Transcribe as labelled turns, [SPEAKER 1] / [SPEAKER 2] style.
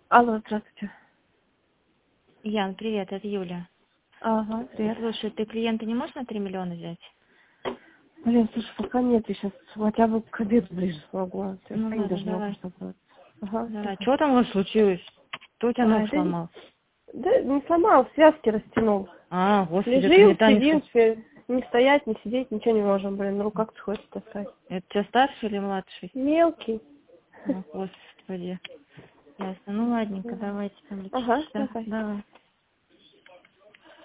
[SPEAKER 1] Алло, здравствуйте.
[SPEAKER 2] Ян, привет, это Юля.
[SPEAKER 1] Ага, привет.
[SPEAKER 2] Слушай, ты клиента не можешь на 3 миллиона взять?
[SPEAKER 1] Блин, слушай, пока нет, я сейчас хотя бы к обеду ближе смогу. Я
[SPEAKER 2] Ну ладно,
[SPEAKER 1] даже не могу
[SPEAKER 2] давай.
[SPEAKER 1] собраться. Ага,
[SPEAKER 2] Давай.
[SPEAKER 1] давай.
[SPEAKER 2] Что там у вас случилось? Кто у тебя ног
[SPEAKER 1] Да,
[SPEAKER 2] сломал?
[SPEAKER 1] да не сломал, связки растянул.
[SPEAKER 2] А, господи, это
[SPEAKER 1] Лежим,
[SPEAKER 2] не та
[SPEAKER 1] сидим,
[SPEAKER 2] мешка.
[SPEAKER 1] теперь не стоять, не сидеть, ничего не можем, блин, на руках приходится таскать.
[SPEAKER 2] Это у тебя старший или младший?
[SPEAKER 1] Мелкий.
[SPEAKER 2] О, господи. Ясно. Ну ладненько, давайте там
[SPEAKER 1] Ага,
[SPEAKER 2] лечиться.
[SPEAKER 1] давай.
[SPEAKER 2] Давай.